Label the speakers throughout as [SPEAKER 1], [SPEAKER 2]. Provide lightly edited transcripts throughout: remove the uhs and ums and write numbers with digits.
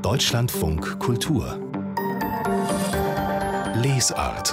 [SPEAKER 1] Deutschlandfunk Kultur Lesart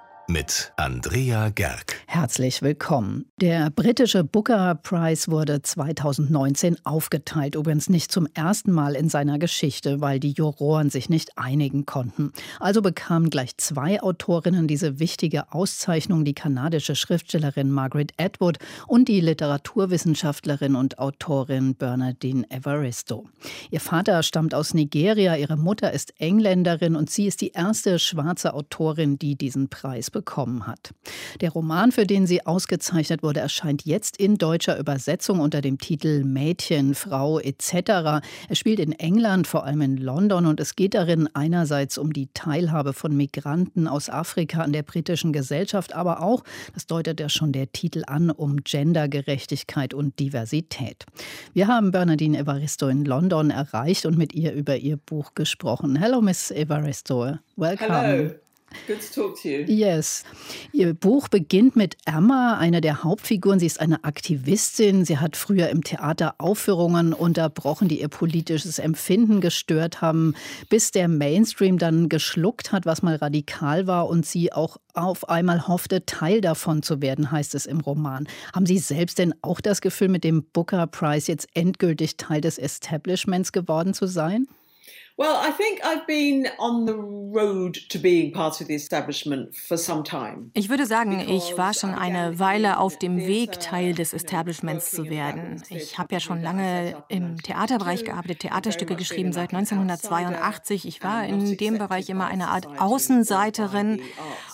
[SPEAKER 1] mit Andrea Gerg.
[SPEAKER 2] Herzlich willkommen. Der britische Booker Prize wurde 2019 aufgeteilt. Übrigens nicht zum ersten Mal in seiner Geschichte, weil die Juroren sich nicht einigen konnten. Also bekamen gleich zwei Autorinnen diese wichtige Auszeichnung, die kanadische Schriftstellerin Margaret Atwood und die Literaturwissenschaftlerin und Autorin Bernardine Evaristo. Ihr Vater stammt aus Nigeria, ihre Mutter ist Engländerin und sie ist die erste schwarze Autorin, die diesen Preis bekommen hat. Der Roman, für den sie ausgezeichnet wurde, erscheint jetzt in deutscher Übersetzung unter dem Titel Mädchen, Frau etc. Er spielt in England, vor allem in London, und es geht darin einerseits um die Teilhabe von Migranten aus Afrika an der britischen Gesellschaft, aber auch, das deutet ja schon der Titel an, um Gendergerechtigkeit und Diversität. Wir haben Bernardine Evaristo in London erreicht und mit ihr über ihr Buch gesprochen. Hello, Miss Evaristo. Welcome.
[SPEAKER 3] Hello. Good to talk to you.
[SPEAKER 2] Yes. Ihr Buch beginnt mit Emma, einer der Hauptfiguren. Sie ist eine Aktivistin. Sie hat früher im Theater Aufführungen unterbrochen, die ihr politisches Empfinden gestört haben, bis der Mainstream dann geschluckt hat, was mal radikal war und sie auch auf einmal hoffte, Teil davon zu werden, heißt es im Roman. Haben Sie selbst denn auch das Gefühl, mit dem Booker Prize jetzt endgültig Teil des Establishments geworden zu sein?
[SPEAKER 3] Well, I think I've been on the road to being part of the establishment for some time.
[SPEAKER 4] Ich würde sagen, ich war schon eine Weile auf dem Weg, Teil des Establishments zu werden. Ich habe ja schon lange im Theaterbereich gearbeitet, Theaterstücke geschrieben seit 1982. Ich war in dem Bereich immer eine Art Außenseiterin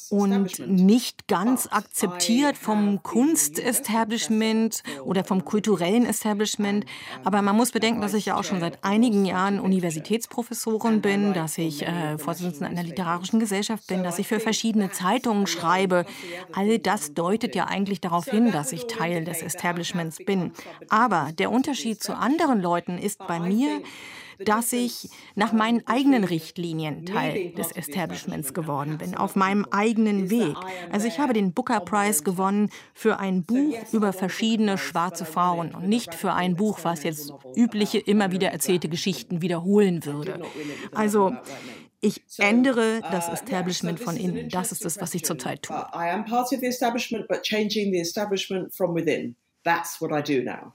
[SPEAKER 4] und nicht ganz akzeptiert vom Kunstestablishment oder vom kulturellen Establishment. Aber man muss bedenken, dass ich ja auch schon seit einigen Jahren Universitätsprofessorin bin, dass ich Vorsitzende einer literarischen Gesellschaft bin, dass ich für verschiedene Zeitungen schreibe. All das deutet ja eigentlich darauf hin, dass ich Teil des Establishments bin. Aber der Unterschied zu anderen Leuten ist bei mir, dass ich nach meinen eigenen Richtlinien Teil des Establishments geworden bin, auf meinem eigenen Weg. Also ich habe den Booker Prize gewonnen für ein Buch über verschiedene schwarze Frauen und nicht für ein Buch, was jetzt übliche, immer wieder erzählte Geschichten wiederholen würde. Also ich ändere das Establishment von innen. Das ist es, was ich zurzeit tue.
[SPEAKER 3] I am part of the establishment, but changing the establishment from within. That's what I do now.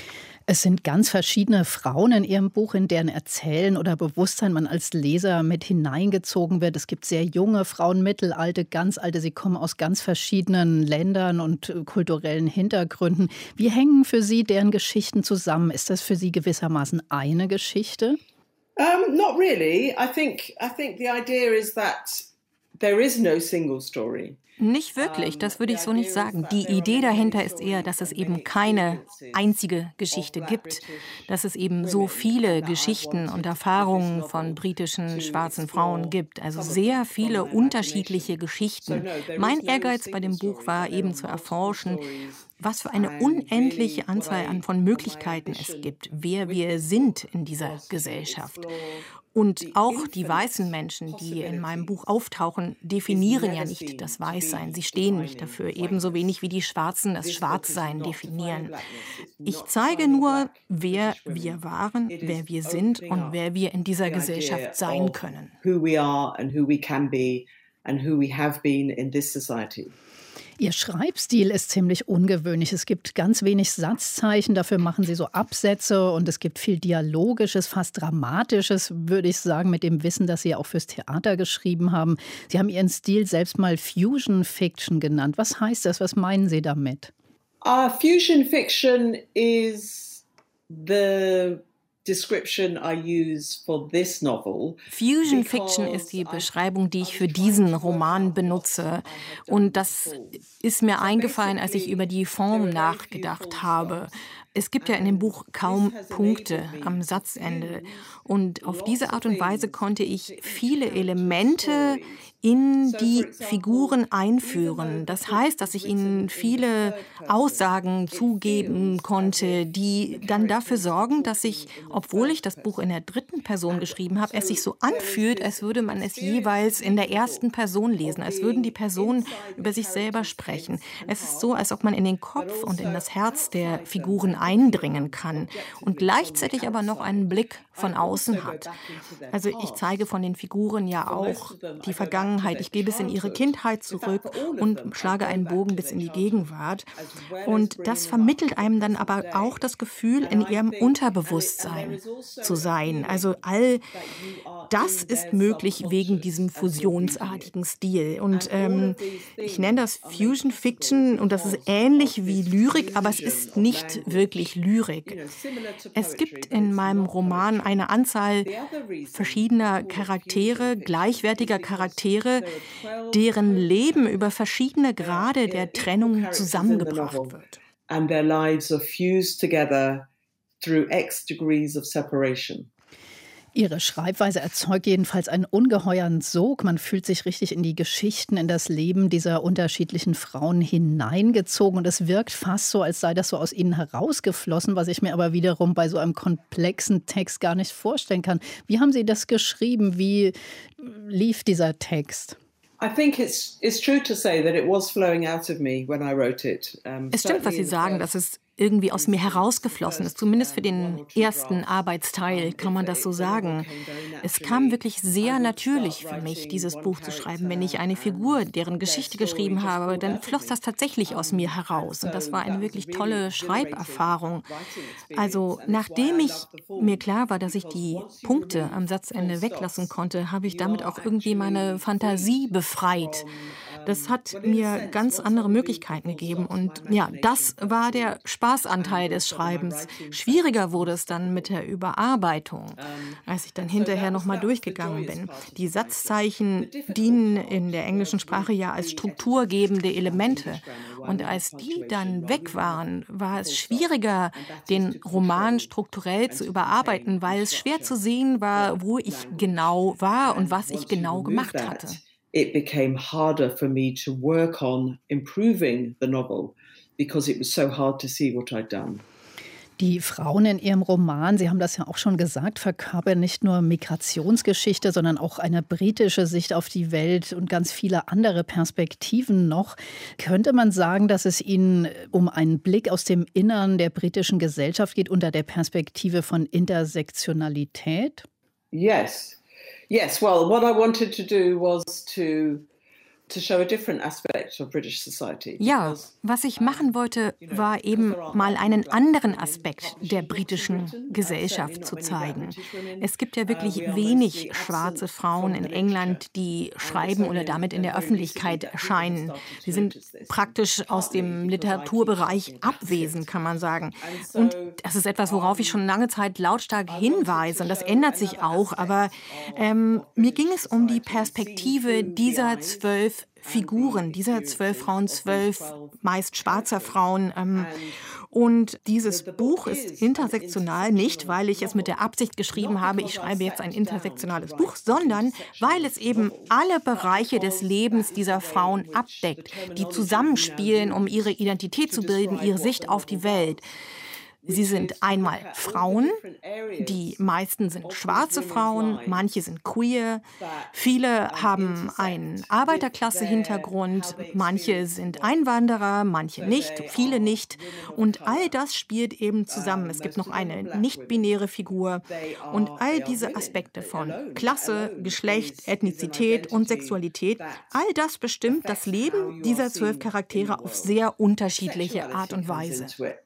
[SPEAKER 2] Es sind ganz verschiedene Frauen in Ihrem Buch, in deren Erzählen oder Bewusstsein man als Leser mit hineingezogen wird. Es gibt sehr junge Frauen, mittelalte, ganz alte. Sie kommen aus ganz verschiedenen Ländern und kulturellen Hintergründen. Wie hängen für Sie deren Geschichten zusammen? Ist das für Sie gewissermaßen eine Geschichte?
[SPEAKER 3] Not really. I think the idea is that there is no single story.
[SPEAKER 4] Nicht wirklich, das würde ich so nicht sagen. Die Idee dahinter ist eher, dass es eben keine einzige Geschichte gibt, dass es eben so viele Geschichten und Erfahrungen von britischen schwarzen Frauen gibt, also sehr viele unterschiedliche Geschichten. Mein Ehrgeiz bei dem Buch war eben zu erforschen, was für eine unendliche Anzahl von Möglichkeiten es gibt, wer wir sind in dieser Gesellschaft. Und auch die weißen Menschen, die in meinem Buch auftauchen, definieren ja nicht das Weißsein. Sie stehen nicht dafür, ebenso wenig wie die Schwarzen das Schwarzsein definieren. Ich zeige nur, wer wir waren, wer wir sind und wer wir in dieser Gesellschaft sein können.
[SPEAKER 3] Who we are and who we can be and who we have been in this society.
[SPEAKER 2] Ihr Schreibstil ist ziemlich ungewöhnlich. Es gibt ganz wenig Satzzeichen, dafür machen Sie so Absätze und es gibt viel Dialogisches, fast Dramatisches, würde ich sagen, mit dem Wissen, das Sie auch fürs Theater geschrieben haben. Sie haben Ihren Stil selbst mal Fusion Fiction genannt. Was heißt das? Was meinen Sie damit?
[SPEAKER 3] Fusion Fiction is the description I use for this novel.
[SPEAKER 4] Fusion Fiction ist die Beschreibung, die ich für diesen Roman benutze. Und das ist mir eingefallen, als ich über die Form nachgedacht habe. Es gibt ja in dem Buch kaum Punkte am Satzende. Und auf diese Art und Weise konnte ich viele Elemente in die Figuren einführen. Das heißt, dass ich ihnen viele Aussagen zugeben konnte, die dann dafür sorgen, dass ich, obwohl ich das Buch in der dritten Person geschrieben habe, es sich so anfühlt, als würde man es jeweils in der ersten Person lesen, als würden die Personen über sich selber sprechen. Es ist so, als ob man in den Kopf und in das Herz der Figuren eindringen kann und gleichzeitig aber noch einen Blick von außen hat. Also ich zeige von den Figuren ja auch die Vergangenheit. Ich gehe bis in ihre Kindheit zurück und schlage einen Bogen bis in die Gegenwart. Und das vermittelt einem dann aber auch das Gefühl, in ihrem Unterbewusstsein zu sein. Also all das ist möglich wegen diesem fusionsartigen Stil. Und ich nenne das Fusion Fiction und das ist ähnlich wie Lyrik, aber es ist nicht wirklich Lyrik. Es gibt in meinem Roman eine Anzahl verschiedener Charaktere, gleichwertiger Charaktere, deren Leben über verschiedene Grade der Trennung zusammengebracht wird.
[SPEAKER 3] And their lives are fused together through X degrees of separation.
[SPEAKER 2] Ihre Schreibweise erzeugt jedenfalls einen ungeheuren Sog. Man fühlt sich richtig in die Geschichten, in das Leben dieser unterschiedlichen Frauen hineingezogen. Und es wirkt fast so, als sei das so aus ihnen herausgeflossen, was ich mir aber wiederum bei so einem komplexen Text gar nicht vorstellen kann. Wie haben Sie das geschrieben? Wie lief dieser Text?
[SPEAKER 3] I think it's true to say that it was flowing out of me when I wrote it.
[SPEAKER 4] Es stimmt, was Sie sagen, dass es irgendwie aus mir herausgeflossen ist. Zumindest für den ersten Arbeitsteil kann man das so sagen. Es kam wirklich sehr natürlich für mich, dieses Buch zu schreiben. Wenn ich eine Figur, deren Geschichte geschrieben habe, dann floss das tatsächlich aus mir heraus. Und das war eine wirklich tolle Schreiberfahrung. Also nachdem mir klar war, dass ich die Punkte am Satzende weglassen konnte, habe ich damit auch irgendwie meine Fantasie befreit. Das hat mir ganz andere Möglichkeiten gegeben. Und ja, das war der Spaßanteil des Schreibens. Schwieriger wurde es dann mit der Überarbeitung, als ich dann hinterher nochmal durchgegangen bin. Die Satzzeichen dienen in der englischen Sprache ja als strukturgebende Elemente. Und als die dann weg waren, war es schwieriger, den Roman strukturell zu überarbeiten, weil es schwer zu sehen war, wo ich genau war und was ich genau gemacht hatte.
[SPEAKER 3] It became harder for me to work on improving the novel because it was so hard to see what I'd done.
[SPEAKER 2] Die Frauen in Ihrem Roman, Sie haben das ja auch schon gesagt, verkörpern nicht nur Migrationsgeschichte, sondern auch eine britische Sicht auf die Welt und ganz viele andere Perspektiven noch. Könnte man sagen, dass es Ihnen um einen Blick aus dem Innern der britischen Gesellschaft geht, unter der Perspektive von Intersektionalität?
[SPEAKER 3] Yes. Yes, well, what I wanted to do was to show a different aspect of British society.
[SPEAKER 4] Ja, was ich machen wollte, war eben mal einen anderen Aspekt der britischen Gesellschaft zu zeigen. Es gibt ja wirklich wenig schwarze Frauen in England, die schreiben oder damit in der Öffentlichkeit erscheinen. Sie sind praktisch aus dem Literaturbereich abwesend, kann man sagen. Und das ist etwas, worauf ich schon lange Zeit lautstark hinweise. Und das ändert sich auch. Aber mir ging es um die Perspektive dieser 12 Figuren, dieser 12 Frauen, 12 meist schwarzer Frauen. Und dieses Buch ist intersektional, nicht weil ich es mit der Absicht geschrieben habe, ich schreibe jetzt ein intersektionales Buch, sondern weil es eben alle Bereiche des Lebens dieser Frauen abdeckt, die zusammenspielen, um ihre Identität zu bilden, ihre Sicht auf die Welt. Sie sind einmal Frauen, die meisten sind schwarze Frauen, manche sind queer, viele haben einen Arbeiterklasse-Hintergrund, manche sind Einwanderer, manche nicht, viele nicht. Und all das spielt eben zusammen. Es gibt noch eine nicht-binäre Figur. Und all diese Aspekte von Klasse, Geschlecht, Ethnizität und Sexualität, all das bestimmt das Leben dieser 12 Charaktere auf sehr unterschiedliche Art und Weise.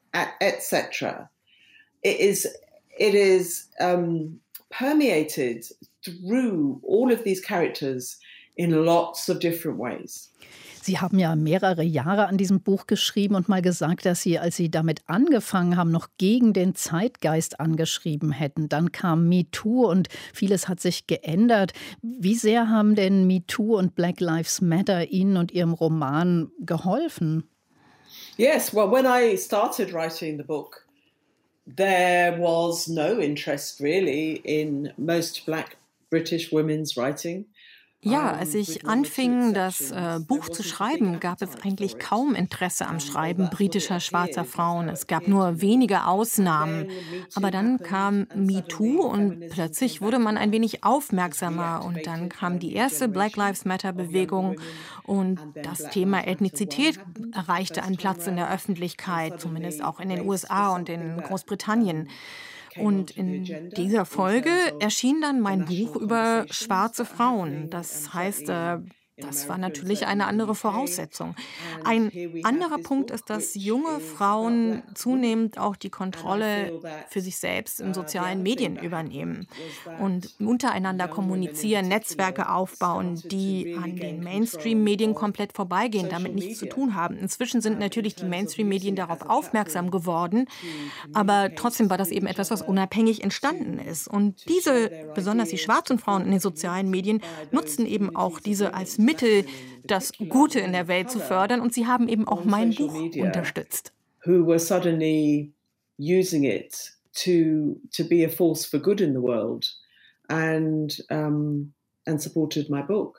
[SPEAKER 3] Etc. It is permeated through all of these characters in lots of different ways.
[SPEAKER 2] Sie haben ja mehrere Jahre an diesem Buch geschrieben und mal gesagt, dass Sie, als Sie damit angefangen haben, noch gegen den Zeitgeist angeschrieben hätten. Dann kam MeToo und vieles hat sich geändert. Wie sehr haben denn MeToo und Black Lives Matter Ihnen und Ihrem Roman geholfen?
[SPEAKER 3] Yes, well, when I started writing the book, there was no interest really in most Black British women's writing.
[SPEAKER 4] Ja, als ich anfing, das Buch zu schreiben, gab es eigentlich kaum Interesse am Schreiben britischer schwarzer Frauen. Es gab nur wenige Ausnahmen. Aber dann kam MeToo und plötzlich wurde man ein wenig aufmerksamer. Und dann kam die erste Black Lives Matter-Bewegung und das Thema Ethnizität erreichte einen Platz in der Öffentlichkeit, zumindest auch in den USA und in Großbritannien. Und in dieser Folge erschien dann mein Buch über schwarze Frauen. Das heißt, das war natürlich eine andere Voraussetzung. Ein anderer Punkt ist, dass junge Frauen zunehmend auch die Kontrolle für sich selbst in sozialen Medien übernehmen und untereinander kommunizieren, Netzwerke aufbauen, die an den Mainstream-Medien komplett vorbeigehen, damit nichts zu tun haben. Inzwischen sind natürlich die Mainstream-Medien darauf aufmerksam geworden, aber trotzdem war das eben etwas, was unabhängig entstanden ist. Und besonders die schwarzen Frauen in den sozialen Medien, nutzen eben auch diese als Mittel, das Gute in der Welt zu fördern. Und sie haben eben auch mein Buch unterstützt.
[SPEAKER 3] Who were suddenly using it to be a force for good in the world and supported my book.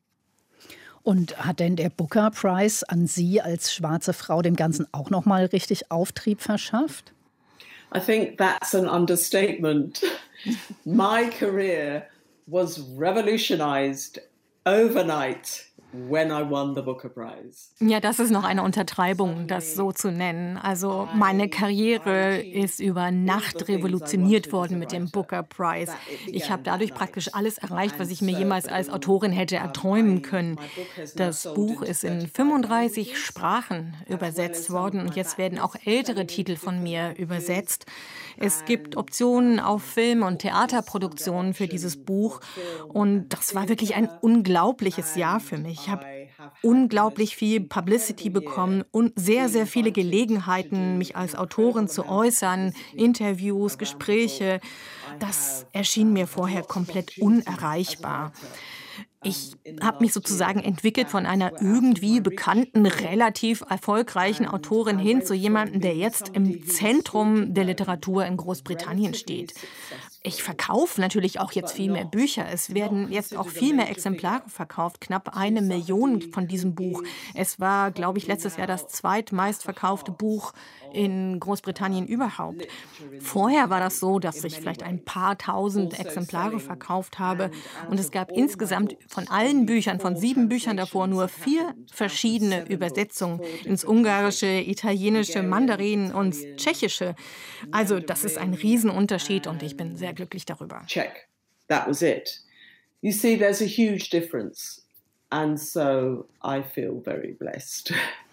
[SPEAKER 2] Und hat denn der Booker Prize an Sie als schwarze Frau dem Ganzen auch noch mal richtig Auftrieb verschafft?
[SPEAKER 3] I think that's an understatement. My career was revolutionized overnight when I won the Booker Prize.
[SPEAKER 4] Ja, das ist noch eine Untertreibung, das so zu nennen. Also meine Karriere ist über Nacht revolutioniert worden mit dem Booker Prize. Ich habe dadurch praktisch alles erreicht, was ich mir jemals als Autorin hätte erträumen können. Das Buch ist in 35 Sprachen übersetzt worden und jetzt werden auch ältere Titel von mir übersetzt. Es gibt Optionen auf Film- und Theaterproduktionen für dieses Buch und das war wirklich ein unglaubliches Jahr für mich. Ich habe unglaublich viel Publicity bekommen und sehr, sehr viele Gelegenheiten, mich als Autorin zu äußern, Interviews, Gespräche. Das erschien mir vorher komplett unerreichbar. Ich habe mich sozusagen entwickelt von einer irgendwie bekannten, relativ erfolgreichen Autorin hin zu jemandem, der jetzt im Zentrum der Literatur in Großbritannien steht. Ich verkaufe natürlich auch jetzt viel mehr Bücher. Es werden jetzt auch viel mehr Exemplare verkauft, knapp 1 Million von diesem Buch. Es war, glaube ich, letztes Jahr das zweitmeistverkaufte Buch in Großbritannien überhaupt. Vorher war das so, dass ich vielleicht ein paar tausend Exemplare verkauft habe. Und es gab insgesamt von allen Büchern, von 7 Büchern davor, nur 4 verschiedene Übersetzungen ins Ungarische, Italienische, Mandarin und Tschechische. Also das ist ein Riesenunterschied und ich bin sehr glücklich darüber.
[SPEAKER 3] Check. That was it. You see, there's a huge difference. And so I feel very blessed.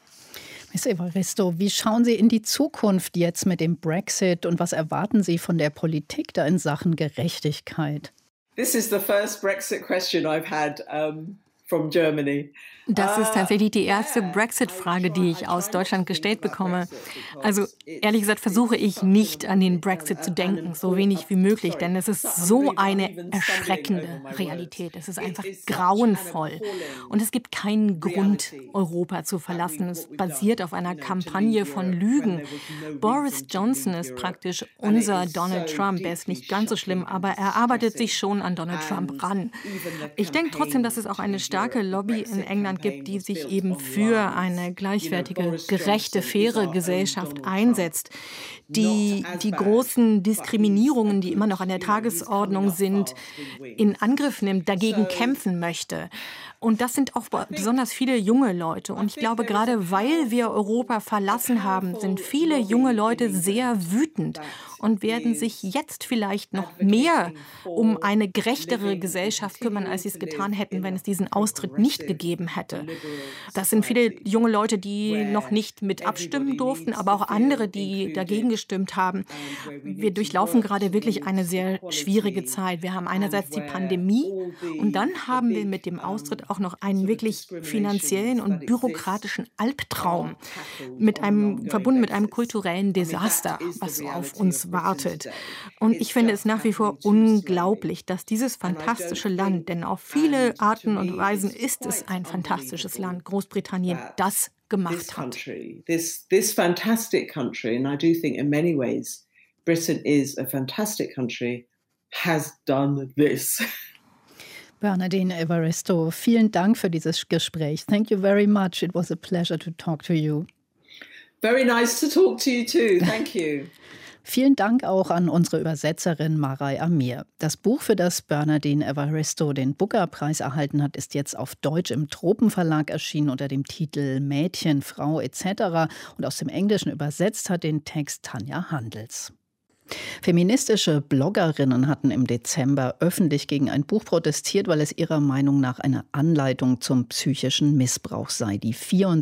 [SPEAKER 2] Miss Evaristo, wie schauen Sie in die Zukunft jetzt mit dem Brexit und was erwarten Sie von der Politik da in Sachen Gerechtigkeit?
[SPEAKER 3] This is the first Brexit question I've had from Germany.
[SPEAKER 4] Das ist tatsächlich die erste Brexit-Frage, die ich aus Deutschland gestellt bekomme. Also ehrlich gesagt versuche ich nicht an den Brexit zu denken, so wenig wie möglich, denn es ist so eine erschreckende Realität. Es ist einfach grauenvoll. Und es gibt keinen Grund, Europa zu verlassen. Es basiert auf einer Kampagne von Lügen. Boris Johnson ist praktisch unser Donald Trump. Er ist nicht ganz so schlimm, aber er arbeitet sich schon an Donald Trump ran. Ich denke trotzdem, dass es auch eine starke Lobby in England gibt, die sich eben für eine gleichwertige, gerechte, faire Gesellschaft einsetzt, die die großen Diskriminierungen, die immer noch an der Tagesordnung sind, in Angriff nimmt, dagegen kämpfen möchte. Und das sind auch besonders viele junge Leute. Und ich glaube, gerade weil wir Europa verlassen haben, sind viele junge Leute sehr wütend und werden sich jetzt vielleicht noch mehr um eine gerechtere Gesellschaft kümmern, als sie es getan hätten, wenn es diesen Austritt nicht gegeben hätte. Das sind viele junge Leute, die noch nicht mit abstimmen durften, aber auch andere, die dagegen gestimmt haben. Wir durchlaufen gerade wirklich eine sehr schwierige Zeit. Wir haben einerseits die Pandemie und dann haben wir mit dem Austritt auch noch einen wirklich finanziellen und bürokratischen Albtraum verbunden mit einem kulturellen Desaster, was auf uns wartet. Und ich finde es nach wie vor unglaublich, dass dieses fantastische Land, denn auf viele Arten und Weisen ist es ein fantastisches Land, Großbritannien, das gemacht hat.
[SPEAKER 3] This fantastic country, and I do think in many ways Britain is a fantastic country, has done this.
[SPEAKER 2] Bernardine Evaristo, vielen Dank für dieses Gespräch. Thank you very much. It was a pleasure to talk to you.
[SPEAKER 3] Very nice to talk to you too. Thank you.
[SPEAKER 2] Vielen Dank auch an unsere Übersetzerin Marai Amir. Das Buch, für das Bernardine Evaristo den Booker-Preis erhalten hat, ist jetzt auf Deutsch im Tropenverlag erschienen unter dem Titel Mädchen, Frau etc. Und aus dem Englischen übersetzt hat den Text Tanja Handels. Feministische Bloggerinnen hatten im Dezember öffentlich gegen ein Buch protestiert, weil es ihrer Meinung nach eine Anleitung zum psychischen Missbrauch sei. Die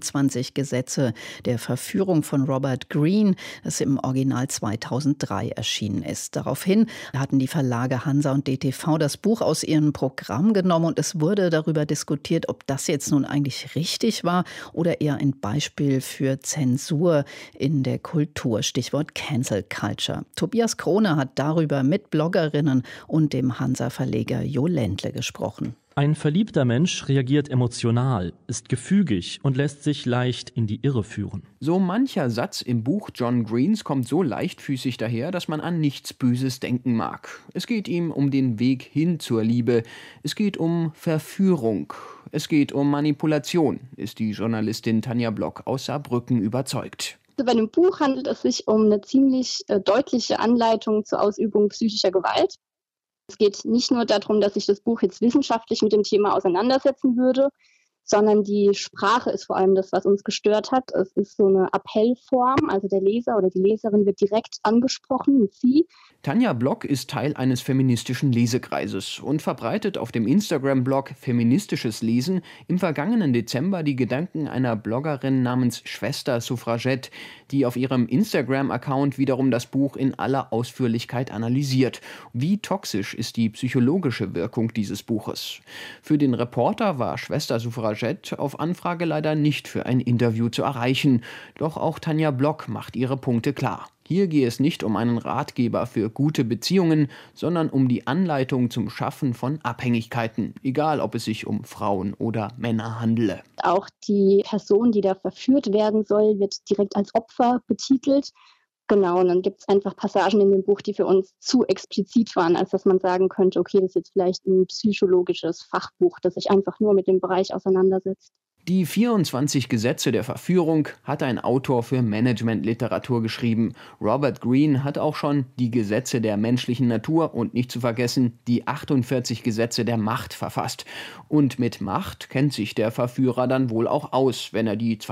[SPEAKER 2] 24 Gesetze der Verführung von Robert Greene, das im Original 2003 erschienen ist. Daraufhin hatten die Verlage Hansa und DTV das Buch aus ihrem Programm genommen und es wurde darüber diskutiert, ob das jetzt nun eigentlich richtig war oder eher ein Beispiel für Zensur in der Kultur. Stichwort Cancel Culture. Tobias Krone hat darüber mit Bloggerinnen und dem Hansa-Verleger Jo Ländle gesprochen.
[SPEAKER 5] Ein verliebter Mensch reagiert emotional, ist gefügig und lässt sich leicht in die Irre führen.
[SPEAKER 6] So mancher Satz im Buch John Greenes kommt so leichtfüßig daher, dass man an nichts Böses denken mag. Es geht ihm um den Weg hin zur Liebe. Es geht um Verführung. Es geht um Manipulation, ist die Journalistin Tanja Block aus Saarbrücken überzeugt.
[SPEAKER 7] Bei dem Buch handelt es sich um eine ziemlich deutliche Anleitung zur Ausübung psychischer Gewalt. Es geht nicht nur darum, dass sich das Buch jetzt wissenschaftlich mit dem Thema auseinandersetzen würde, sondern die Sprache ist vor allem das, was uns gestört hat. Es ist so eine Appellform, also der Leser oder die Leserin wird direkt angesprochen mit Sie.
[SPEAKER 6] Tanja Block ist Teil eines feministischen Lesekreises und verbreitet auf dem Instagram-Blog Feministisches Lesen im vergangenen Dezember die Gedanken einer Bloggerin namens Schwester Suffragette, die auf ihrem Instagram-Account wiederum das Buch in aller Ausführlichkeit analysiert. Wie toxisch ist die psychologische Wirkung dieses Buches? Für den Reporter war Schwester Suffragette auf Anfrage leider nicht für ein Interview zu erreichen. Doch auch Tanja Block macht ihre Punkte klar. Hier gehe es nicht um einen Ratgeber für gute Beziehungen, sondern um die Anleitung zum Schaffen von Abhängigkeiten, egal ob es sich um Frauen oder Männer handele.
[SPEAKER 7] Auch die Person, die da verführt werden soll, wird direkt als Opfer betitelt. Genau, und dann gibt es einfach Passagen in dem Buch, die für uns zu explizit waren, als dass man sagen könnte, okay, das ist jetzt vielleicht ein psychologisches Fachbuch, das sich einfach nur mit dem Bereich auseinandersetzt.
[SPEAKER 6] Die 24 Gesetze der Verführung hat ein Autor für Managementliteratur geschrieben. Robert Greene hat auch schon die Gesetze der menschlichen Natur und nicht zu vergessen die 48 Gesetze der Macht verfasst. Und mit Macht kennt sich der Verführer dann wohl auch aus, wenn er die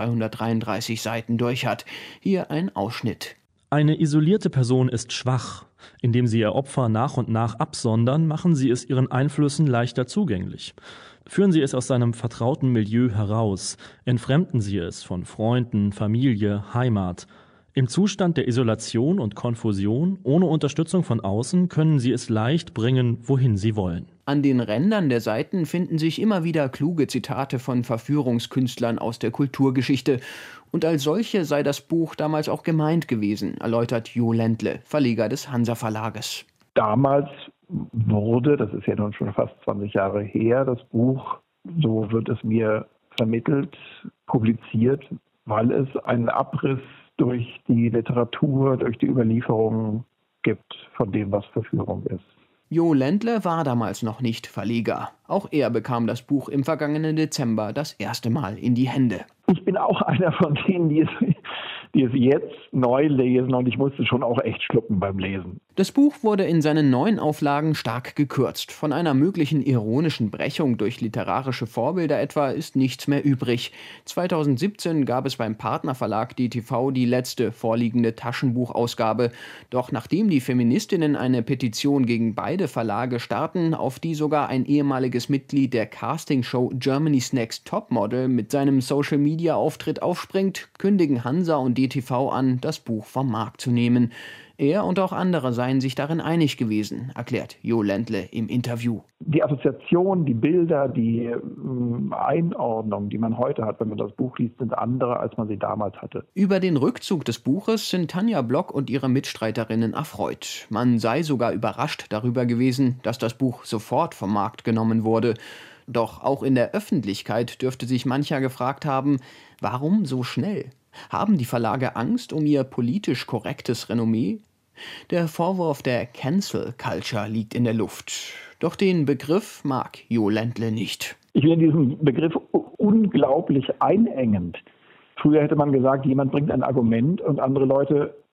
[SPEAKER 6] 233 Seiten durch hat. Hier ein Ausschnitt.
[SPEAKER 5] Eine isolierte Person ist schwach. Indem sie ihr Opfer nach und nach absondern, machen sie es ihren Einflüssen leichter zugänglich. Führen Sie es aus seinem vertrauten Milieu heraus, entfremden Sie es von Freunden, Familie, Heimat. Im Zustand der Isolation und Konfusion, ohne Unterstützung von außen, können Sie es leicht bringen, wohin Sie wollen.
[SPEAKER 6] An den Rändern der Seiten finden sich immer wieder kluge Zitate von Verführungskünstlern aus der Kulturgeschichte. Und als solche sei das Buch damals auch gemeint gewesen, erläutert Jo Ländle, Verleger des Hansa Verlages.
[SPEAKER 8] Damals wurde, das ist ja nun schon fast 20 Jahre her, das Buch, so wird es mir vermittelt, publiziert, weil es einen Abriss durch die Literatur, durch die Überlieferung gibt von dem, was Verführung ist.
[SPEAKER 6] Jo Ländle war damals noch nicht Verleger. Auch er bekam das Buch im vergangenen Dezember das erste Mal in die Hände.
[SPEAKER 8] Ich bin auch einer von denen, die es jetzt neu lesen und ich musste schon auch echt schlucken beim Lesen.
[SPEAKER 6] Das Buch wurde in seinen neuen Auflagen stark gekürzt. Von einer möglichen ironischen Brechung durch literarische Vorbilder etwa ist nichts mehr übrig. 2017 gab es beim Partnerverlag DTV die letzte vorliegende Taschenbuchausgabe. Doch nachdem die Feministinnen eine Petition gegen beide Verlage starten, auf die sogar ein ehemaliges Mitglied der Castingshow Germany's Next Topmodel mit seinem Social-Media-Auftritt aufspringt, kündigen Hansa und DTV an, das Buch vom Markt zu nehmen. Er und auch andere seien sich darin einig gewesen, erklärt Jo Ländle im Interview.
[SPEAKER 8] Die Assoziation, die Bilder, die Einordnung, die man heute hat, wenn man das Buch liest, sind andere, als man sie damals hatte.
[SPEAKER 6] Über den Rückzug des Buches sind Tanja Block und ihre Mitstreiterinnen erfreut. Man sei sogar überrascht darüber gewesen, dass das Buch sofort vom Markt genommen wurde. Doch auch in der Öffentlichkeit dürfte sich mancher gefragt haben, warum so schnell? Haben die Verlage Angst um ihr politisch korrektes Renommee? Der Vorwurf der Cancel Culture liegt in der Luft. Doch den Begriff mag Jo Ländle nicht.
[SPEAKER 8] Ich finde diesen Begriff unglaublich einengend. Früher hätte man gesagt, jemand bringt ein Argument und andere Leute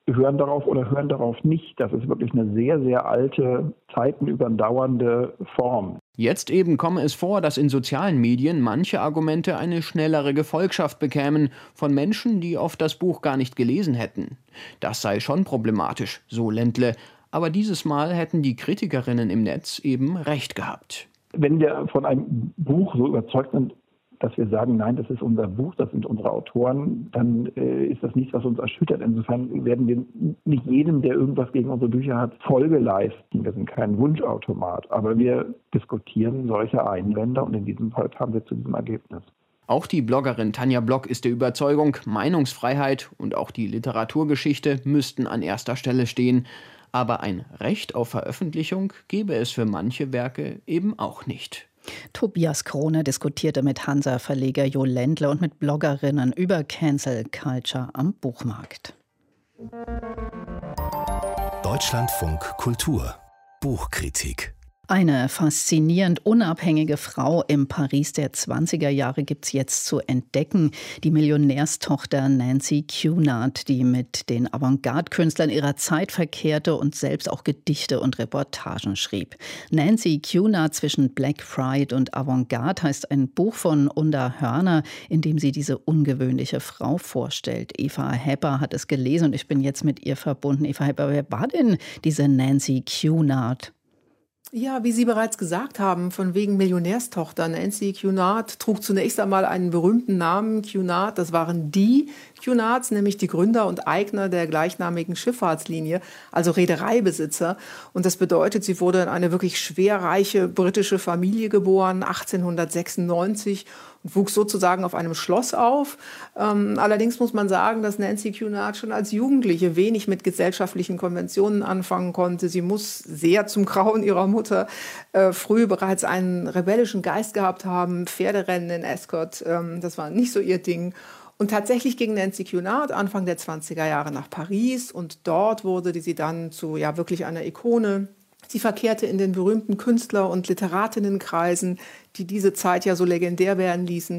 [SPEAKER 8] hören darauf oder hören darauf nicht. Das ist wirklich eine sehr, sehr alte, zeitenüberdauernde Form.
[SPEAKER 6] Jetzt eben komme es vor, dass in sozialen Medien manche Argumente eine schnellere Gefolgschaft bekämen von Menschen, die oft das Buch gar nicht gelesen hätten. Das sei schon problematisch, so Ländle. Aber dieses Mal hätten die Kritikerinnen im Netz eben recht gehabt.
[SPEAKER 8] Wenn wir von einem Buch so überzeugt sind, dass wir sagen, nein, das ist unser Buch, das sind unsere Autoren, dann ist das nichts, was uns erschüttert. Insofern werden wir nicht jedem, der irgendwas gegen unsere Bücher hat, Folge leisten. Wir sind kein Wunschautomat, aber wir diskutieren solche Einwände und in diesem Fall kamen wir zu diesem Ergebnis.
[SPEAKER 6] Auch die Bloggerin Tanja Block ist der Überzeugung, Meinungsfreiheit und auch die Literaturgeschichte müssten an erster Stelle stehen. Aber ein Recht auf Veröffentlichung gebe es für manche Werke eben auch nicht.
[SPEAKER 2] Tobias Krone diskutierte mit Hansa-Verleger Jo Ländle und mit Bloggerinnen über Cancel Culture am Buchmarkt.
[SPEAKER 1] Deutschlandfunk Kultur Buchkritik.
[SPEAKER 2] Eine faszinierend unabhängige Frau im Paris der 20er Jahre gibt's jetzt zu entdecken. Die Millionärstochter Nancy Cunard, die mit den Avantgarde-Künstlern ihrer Zeit verkehrte und selbst auch Gedichte und Reportagen schrieb. Nancy Cunard zwischen Black Pride und Avantgarde heißt ein Buch von Unda Hörner, in dem sie diese ungewöhnliche Frau vorstellt. Eva Hepper hat es gelesen und ich bin jetzt mit ihr verbunden. Eva Hepper, wer war denn diese Nancy Cunard?
[SPEAKER 9] Ja, wie Sie bereits gesagt haben, von wegen Millionärstochter. Nancy Cunard trug zunächst einmal einen berühmten Namen. Cunard, das waren die Cunards, nämlich die Gründer und Eigner der gleichnamigen Schifffahrtslinie, also Reedereibesitzer. Und das bedeutet, sie wurde in eine wirklich schwerreiche britische Familie geboren, 1896, und wuchs sozusagen auf einem Schloss auf. Allerdings muss man sagen, dass Nancy Cunard schon als Jugendliche wenig mit gesellschaftlichen Konventionen anfangen konnte. Sie muss sehr zum Grauen ihrer Mutter früh bereits einen rebellischen Geist gehabt haben. Pferderennen in Ascot, das war nicht so ihr Ding. Und tatsächlich ging Nancy Cunard Anfang der 20er Jahre nach Paris und dort wurde sie dann zu wirklich einer Ikone. Sie verkehrte in den berühmten Künstler- und Literatinnenkreisen, die diese Zeit ja so legendär werden ließen.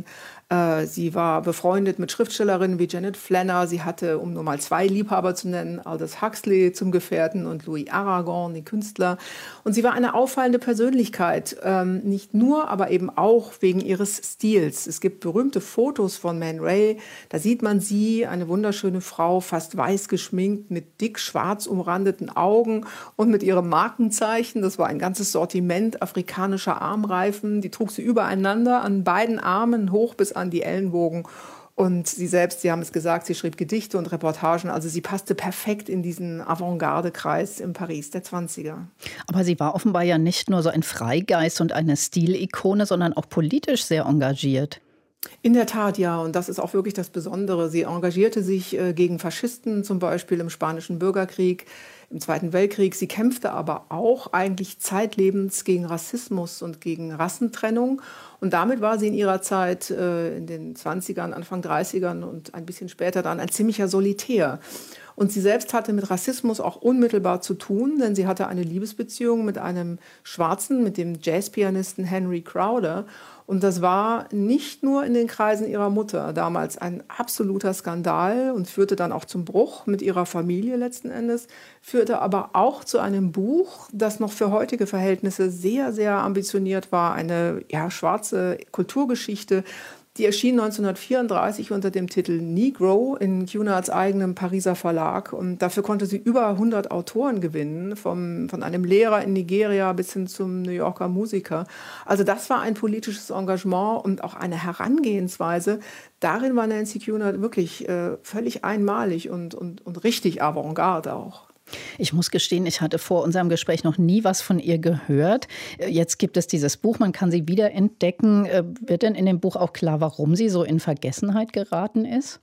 [SPEAKER 9] Sie war befreundet mit Schriftstellerinnen wie Janet Flanner. Sie hatte, um nur mal zwei Liebhaber zu nennen, Aldous Huxley zum Gefährten und Louis Aragon, die Künstler. Und sie war eine auffallende Persönlichkeit, nicht nur, aber eben auch wegen ihres Stils. Es gibt berühmte Fotos von Man Ray. Da sieht man sie, eine wunderschöne Frau, fast weiß geschminkt, mit dick schwarz umrandeten Augen und mit ihrem Markenzeichen. Das war ein ganzes Sortiment afrikanischer Armreifen. Die trug sie übereinander an beiden Armen hoch bis an die Ellenbogen. Und sie selbst, Sie haben es gesagt, sie schrieb Gedichte und Reportagen. Also sie passte perfekt in diesen Avantgarde-Kreis im Paris der 20er.
[SPEAKER 2] Aber sie war offenbar ja nicht nur so ein Freigeist und eine Stilikone, sondern auch politisch sehr engagiert.
[SPEAKER 9] In der Tat, ja. Und das ist auch wirklich das Besondere. Sie engagierte sich gegen Faschisten, zum Beispiel im Spanischen Bürgerkrieg, im Zweiten Weltkrieg. Sie kämpfte aber auch eigentlich zeitlebens gegen Rassismus und gegen Rassentrennung. Und damit war sie in ihrer Zeit in den 20ern, Anfang 30ern und ein bisschen später dann ein ziemlicher Solitär. Und sie selbst hatte mit Rassismus auch unmittelbar zu tun, denn sie hatte eine Liebesbeziehung mit einem Schwarzen, mit dem Jazzpianisten Henry Crowder. Und das war nicht nur in den Kreisen ihrer Mutter damals ein absoluter Skandal und führte dann auch zum Bruch mit ihrer Familie letzten Endes, führte aber auch zu einem Buch, das noch für heutige Verhältnisse sehr, sehr ambitioniert war, eine schwarze Kulturgeschichte. Die erschien 1934 unter dem Titel Negro in Cunards eigenem Pariser Verlag. Und dafür konnte sie über 100 Autoren gewinnen, von einem Lehrer in Nigeria bis hin zum New Yorker Musiker. Also das war ein politisches Engagement und auch eine Herangehensweise. Darin war Nancy Cunard wirklich völlig einmalig und richtig Avantgarde auch.
[SPEAKER 2] Ich muss gestehen, ich hatte vor unserem Gespräch noch nie was von ihr gehört. Jetzt gibt es dieses Buch, man kann sie wiederentdecken. Wird denn in dem Buch auch klar, warum sie so in Vergessenheit geraten ist?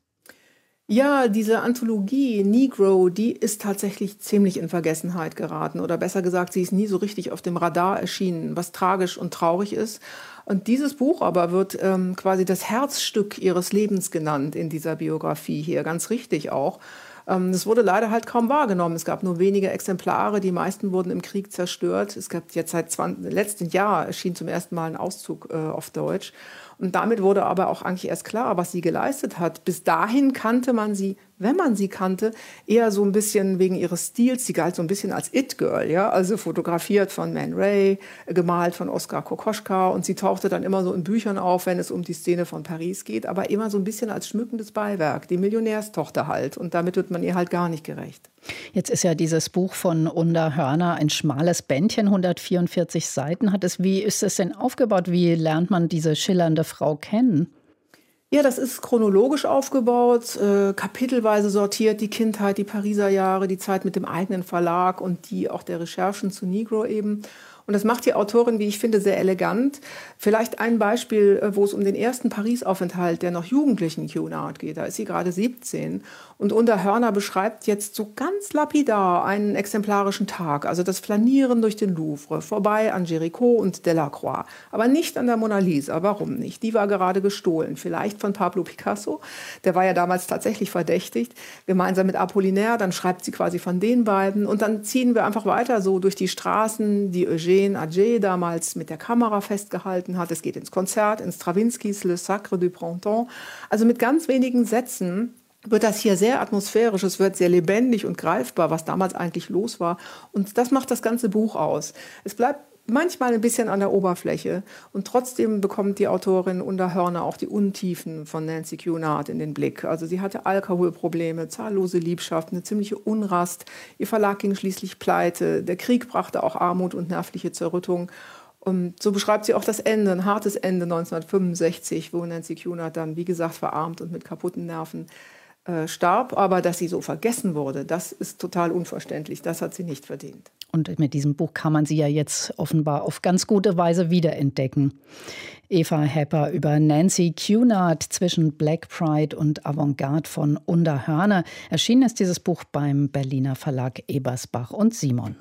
[SPEAKER 9] Ja, diese Anthologie Negro, die ist tatsächlich ziemlich in Vergessenheit geraten. Oder besser gesagt, sie ist nie so richtig auf dem Radar erschienen, was tragisch und traurig ist. Und dieses Buch aber wird quasi das Herzstück ihres Lebens genannt in dieser Biografie hier, ganz richtig auch. Das wurde leider halt kaum wahrgenommen. Es gab nur wenige Exemplare, die meisten wurden im Krieg zerstört. Es gab jetzt seit letzten Jahr erschien zum ersten Mal ein Auszug auf Deutsch. Und damit wurde aber auch eigentlich erst klar, was sie geleistet hat. Bis dahin kannte man sie wenn man sie kannte, eher so ein bisschen wegen ihres Stils. Sie galt so ein bisschen als It-Girl, ja, also fotografiert von Man Ray, gemalt von Oskar Kokoschka, und sie tauchte dann immer so in Büchern auf, wenn es um die Szene von Paris geht, aber immer so ein bisschen als schmückendes Beiwerk, die Millionärstochter halt, und damit wird man ihr halt gar nicht gerecht.
[SPEAKER 2] Jetzt ist ja dieses Buch von Unda Hörner ein schmales Bändchen, 144 Seiten hat es. Wie ist es denn aufgebaut? Wie lernt man diese schillernde Frau kennen?
[SPEAKER 9] Ja, das ist chronologisch aufgebaut, kapitelweise sortiert, die Kindheit, die Pariser Jahre, die Zeit mit dem eigenen Verlag und die auch der Recherchen zu Negro eben. Und das macht die Autorin, wie ich finde, sehr elegant. Vielleicht ein Beispiel, wo es um den ersten Paris-Aufenthalt der noch jugendlichen Cunard geht. Da ist sie gerade 17. Und Unda Hörner beschreibt jetzt so ganz lapidar einen exemplarischen Tag. Also das Flanieren durch den Louvre, vorbei an Géricault und Delacroix. Aber nicht an der Mona Lisa. Warum nicht? Die war gerade gestohlen. Vielleicht von Pablo Picasso. Der war ja damals tatsächlich verdächtigt. Gemeinsam mit Apollinaire. Dann schreibt sie quasi von den beiden. Und dann ziehen wir einfach weiter so durch die Straßen, die Eugène Atget damals mit der Kamera festgehalten hat. Es geht ins Konzert, ins Strawinskys Le Sacre du Printemps. Also mit ganz wenigen Sätzen wird das hier sehr atmosphärisch, es wird sehr lebendig und greifbar, was damals eigentlich los war. Und das macht das ganze Buch aus. Es bleibt manchmal ein bisschen an der Oberfläche und trotzdem bekommt die Autorin Unda Hörner auch die Untiefen von Nancy Cunard in den Blick. Also sie hatte Alkoholprobleme, zahllose Liebschaften, eine ziemliche Unrast. Ihr Verlag ging schließlich pleite. Der Krieg brachte auch Armut und nervliche Zerrüttung. Und so beschreibt sie auch das Ende, ein hartes Ende 1965, wo Nancy Cunard dann, wie gesagt, verarmt und mit kaputten Nerven starb. Aber dass sie so vergessen wurde, das ist total unverständlich. Das hat sie nicht verdient.
[SPEAKER 2] Und mit diesem Buch kann man sie ja jetzt offenbar auf ganz gute Weise wiederentdecken. Eva Hepper über Nancy Cunard zwischen Black Pride und Avantgarde von Unda Hörner. Erschienen ist dieses Buch beim Berliner Verlag Ebersbach und Simon.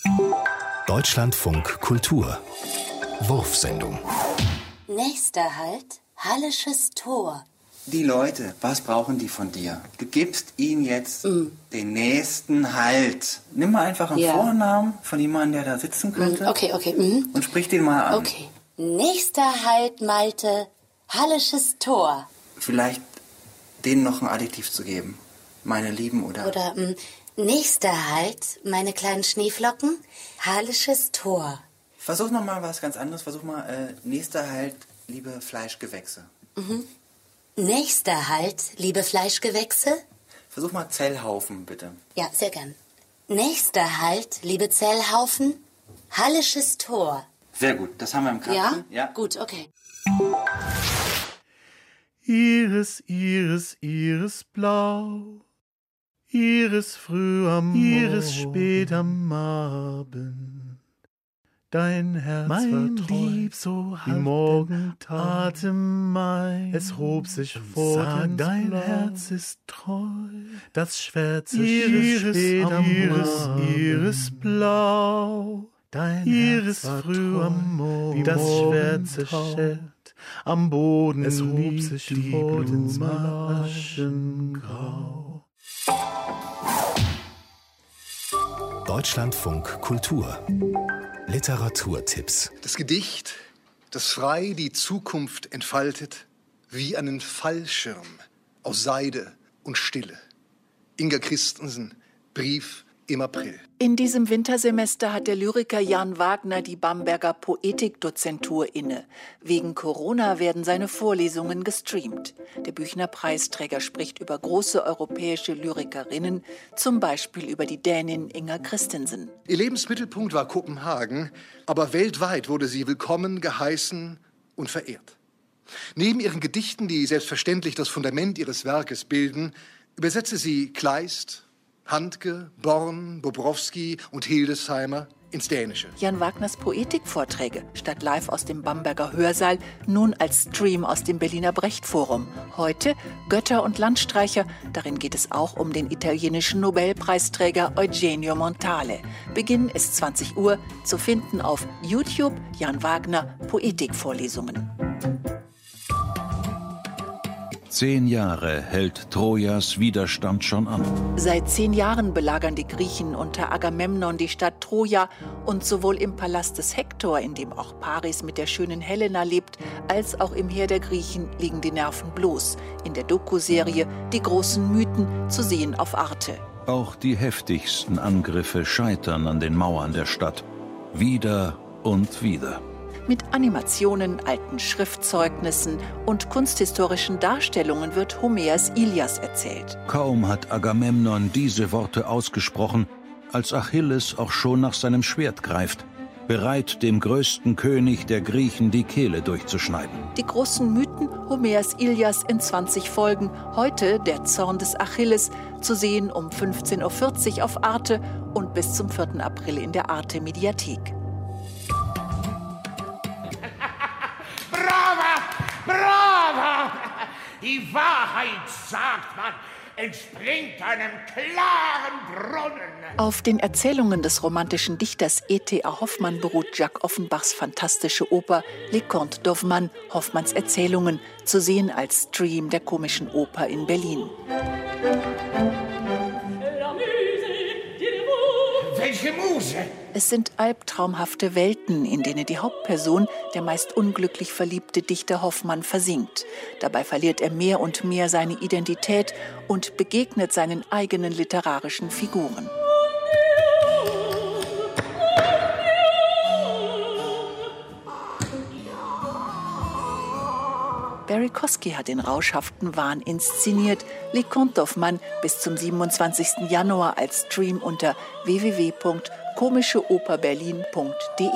[SPEAKER 1] Deutschlandfunk Kultur. Wurfsendung.
[SPEAKER 10] Nächster Halt, Hallisches Tor.
[SPEAKER 11] Die Leute, was brauchen die von dir? Du gibst ihnen jetzt den nächsten Halt. Nimm mal einfach einen Vornamen von jemandem, der da sitzen könnte.
[SPEAKER 10] Okay.
[SPEAKER 11] Und sprich den mal an.
[SPEAKER 10] Okay. Nächster Halt, Malte, Hallisches Tor.
[SPEAKER 11] Vielleicht denen noch ein Adjektiv zu geben. Meine Lieben oder...
[SPEAKER 10] Oder nächster Halt, meine kleinen Schneeflocken, Hallisches Tor.
[SPEAKER 11] Versuch noch mal was ganz anderes. Versuch mal nächster Halt, liebe Fleischgewächse.
[SPEAKER 10] Nächster Halt, liebe Fleischgewächse.
[SPEAKER 11] Versuch mal Zellhaufen, bitte.
[SPEAKER 10] Ja, sehr gern. Nächster Halt, liebe Zellhaufen, Hallisches Tor.
[SPEAKER 11] Sehr gut, das haben wir im Kasten.
[SPEAKER 10] Ja? Gut, okay.
[SPEAKER 12] Iris, Iris, Iris blau, Iris früh am Morgen, Iris spät am Abend. Dein Herz mein war treu, Lieb, so wie Morgentag, Atem mein, es hob sich vor sag, dein Blau. Herz ist treu, das Schwärze Iris spät am Iris blau, dein Iris Herz war früh treu, am Morgen, das Schwärze schert am Boden, es hob sich die Blume aschengrau.
[SPEAKER 1] Deutschlandfunk Kultur. Literaturtipps.
[SPEAKER 13] Das Gedicht, das frei die Zukunft entfaltet, wie einen Fallschirm aus Seide und Stille. Inga Christensen, Brief im April.
[SPEAKER 14] In diesem Wintersemester hat der Lyriker Jan Wagner die Bamberger Poetikdozentur inne. Wegen Corona werden seine Vorlesungen gestreamt. Der Büchner-Preisträger spricht über große europäische Lyrikerinnen, zum Beispiel über die Dänin Inga Christensen.
[SPEAKER 13] Ihr Lebensmittelpunkt war Kopenhagen, aber weltweit wurde sie willkommen geheißen und verehrt. Neben ihren Gedichten, die selbstverständlich das Fundament ihres Werkes bilden, übersetzte sie Kleist, Handke, Born, Bobrowski und Hildesheimer ins Dänische.
[SPEAKER 14] Jan Wagners Poetikvorträge statt live aus dem Bamberger Hörsaal, nun als Stream aus dem Berliner Brecht-Forum. Heute Götter und Landstreicher, darin geht es auch um den italienischen Nobelpreisträger Eugenio Montale. Beginn ist 20 Uhr, zu finden auf YouTube Jan Wagner Poetikvorlesungen.
[SPEAKER 15] 10 Jahre hält Trojas Widerstand schon an.
[SPEAKER 14] Seit 10 Jahren belagern die Griechen unter Agamemnon die Stadt Troja und sowohl im Palast des Hektor, in dem auch Paris mit der schönen Helena lebt, als auch im Heer der Griechen liegen die Nerven bloß. In der Doku-Serie Die großen Mythen, zu sehen auf Arte.
[SPEAKER 15] Auch die heftigsten Angriffe scheitern an den Mauern der Stadt. Wieder und wieder.
[SPEAKER 14] Mit Animationen, alten Schriftzeugnissen und kunsthistorischen Darstellungen wird Homers Ilias erzählt.
[SPEAKER 15] Kaum hat Agamemnon diese Worte ausgesprochen, als Achilles auch schon nach seinem Schwert greift, bereit, dem größten König der Griechen die Kehle durchzuschneiden.
[SPEAKER 14] Die großen Mythen, Homers Ilias in 20 Folgen. Heute der Zorn des Achilles, zu sehen um 15:40 Uhr auf Arte und bis zum 4. April in der Arte-Mediathek.
[SPEAKER 16] Brava! Die Wahrheit, sagt man, entspringt einem klaren Brunnen.
[SPEAKER 14] Auf den Erzählungen des romantischen Dichters E.T.A. Hoffmann beruht Jacques Offenbachs fantastische Oper Les Contes d'Hoffmann, Hoffmanns Erzählungen, zu sehen als Stream der Komischen Oper in Berlin.
[SPEAKER 16] Welche Muse?
[SPEAKER 14] Es sind albtraumhafte Welten, in denen die Hauptperson, der meist unglücklich verliebte Dichter Hoffmann, versinkt. Dabei verliert er mehr und mehr seine Identität und begegnet seinen eigenen literarischen Figuren. Barry Kosky hat den rauschhaften Wahn inszeniert. Les Contes d'Hoffmann bis zum 27. Januar als Stream unter www.komischeoperberlin.de.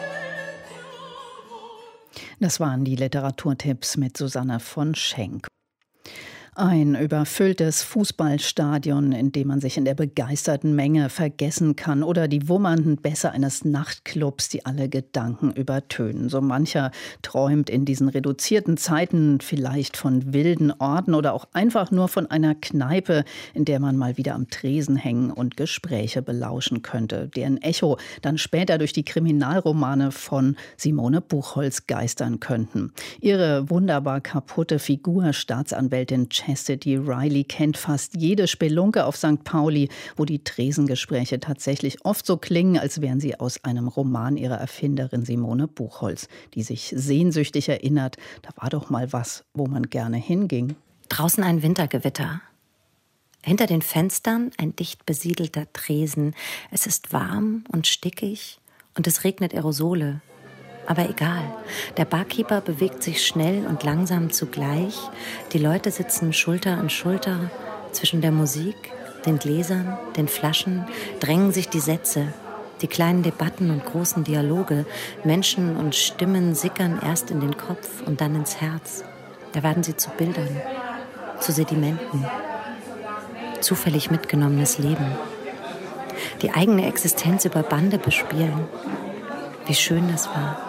[SPEAKER 2] Das waren die Literaturtipps mit Susanne von Schenk. Ein überfülltes Fußballstadion, in dem man sich in der begeisterten Menge vergessen kann, oder die wummernden Bässe eines Nachtclubs, die alle Gedanken übertönen. So mancher träumt in diesen reduzierten Zeiten vielleicht von wilden Orten oder auch einfach nur von einer Kneipe, in der man mal wieder am Tresen hängen und Gespräche belauschen könnte, deren Echo dann später durch die Kriminalromane von Simone Buchholz geistern könnten. Ihre wunderbar kaputte Figur, Staatsanwältin Chastity Riley, kennt fast jede Spelunke auf St. Pauli, wo die Tresengespräche tatsächlich oft so klingen, als wären sie aus einem Roman ihrer Erfinderin Simone Buchholz, die sich sehnsüchtig erinnert, da war doch mal was, wo man gerne hinging.
[SPEAKER 17] Draußen ein Wintergewitter. Hinter den Fenstern ein dicht besiedelter Tresen. Es ist warm und stickig und es regnet Aerosole. Aber egal, der Barkeeper bewegt sich schnell und langsam zugleich. Die Leute sitzen Schulter an Schulter. Zwischen der Musik, den Gläsern, den Flaschen drängen sich die Sätze. Die kleinen Debatten und großen Dialoge. Menschen und Stimmen sickern erst in den Kopf und dann ins Herz. Da werden sie zu Bildern, zu Sedimenten. Zufällig mitgenommenes Leben. Die eigene Existenz über Bande bespielen. Wie schön das war.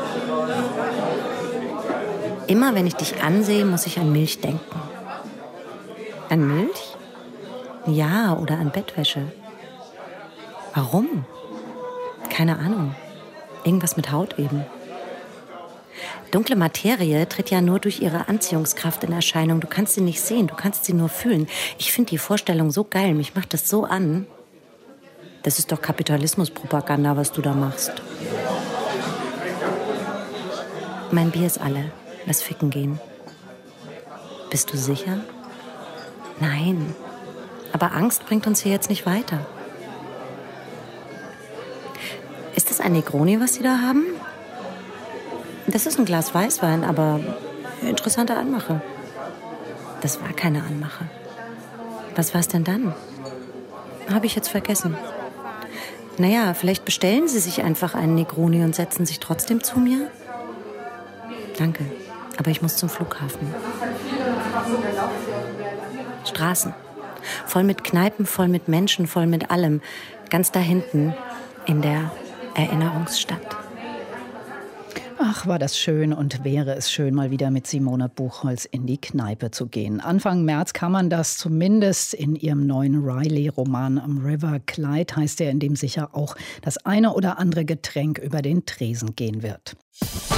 [SPEAKER 17] Immer wenn ich dich ansehe, muss ich an Milch denken. An Milch? Ja, oder an Bettwäsche. Warum? Keine Ahnung. Irgendwas mit Haut eben. Dunkle Materie tritt ja nur durch ihre Anziehungskraft in Erscheinung. Du kannst sie nicht sehen, du kannst sie nur fühlen. Ich finde die Vorstellung so geil, mich macht das so an. Das ist doch Kapitalismuspropaganda, was du da machst. Mein Bier ist alle. Lass ficken gehen. Bist du sicher? Nein. Aber Angst bringt uns hier jetzt nicht weiter. Ist das ein Negroni, was Sie da haben? Das ist ein Glas Weißwein, aber interessante Anmache. Das war keine Anmache. Was war es denn dann? Habe ich jetzt vergessen. Naja, vielleicht bestellen Sie sich einfach einen Negroni und setzen sich trotzdem zu mir? Danke, aber ich muss zum Flughafen. Straßen. Voll mit Kneipen, voll mit Menschen, voll mit allem. Ganz da hinten in der Erinnerungsstadt.
[SPEAKER 2] Ach, war das schön und wäre es schön, mal wieder mit Simone Buchholz in die Kneipe zu gehen. Anfang März kann man das zumindest in ihrem neuen Riley-Roman Am River Clyde, heißt er, in dem sicher auch das eine oder andere Getränk über den Tresen gehen wird.